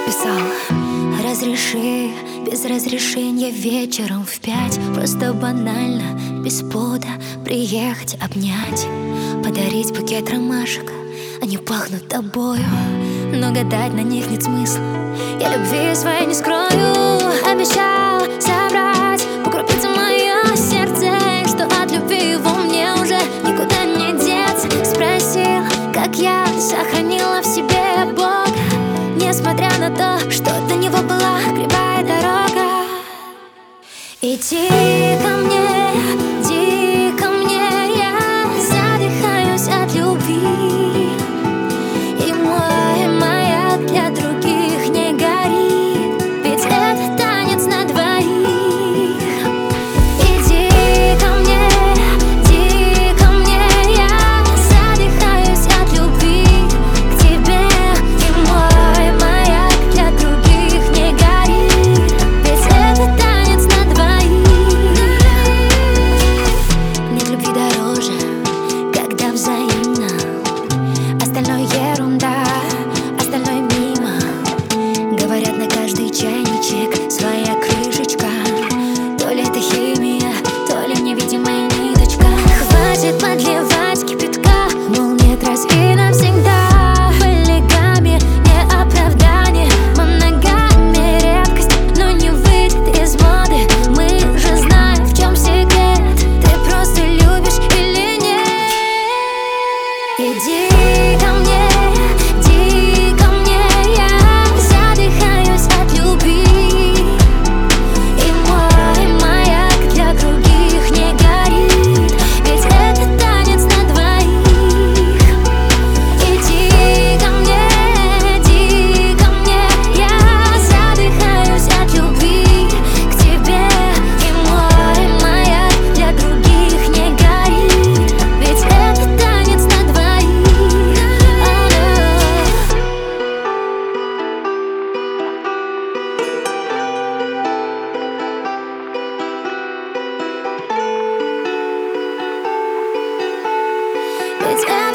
написал: разреши без разрешения вечером в 5. Просто банально, без повода приехать, обнять, подарить букет ромашек. Они пахнут тобою, но гадать на них нет смысла. Я любви своей не скрою. Обещал собрать по крупицам мое сердце, что от любви его мне уже никуда не деться. Спросил, как я сохранила в себе Бога, несмотря на то, что до него была кривая дорога. Иди ко мне, иди ко мне, я задыхаюсь от любви. И мой маяк для других не горит, ведь это танец на двоих. Иди ко мне, я задыхаюсь от любви к тебе. И мой маяк для других не горит, ведь это танец на двоих. Нет любви дороже, когда взаимно. Остальное ерунда, остальное мимо. Говорят, на каждый чайничек своя крышечка. То ли это химия, то ли невидимая ниточка. Хватит подливать кипятка, мол, нет, раз и навсегда. Полигамия не оправдание, моногамия редкость, но не выйдет из моды. Мы же знаем, в чем секрет. Ты просто любишь или нет? Иди ко мне, я задыхаюсь от любви. И мой маяк для других не горит, ведь это танец на двоих. Иди ко мне, я задыхаюсь от любви к тебе. И мой маяк для других не горит, ведь это танец на двоих. Ведь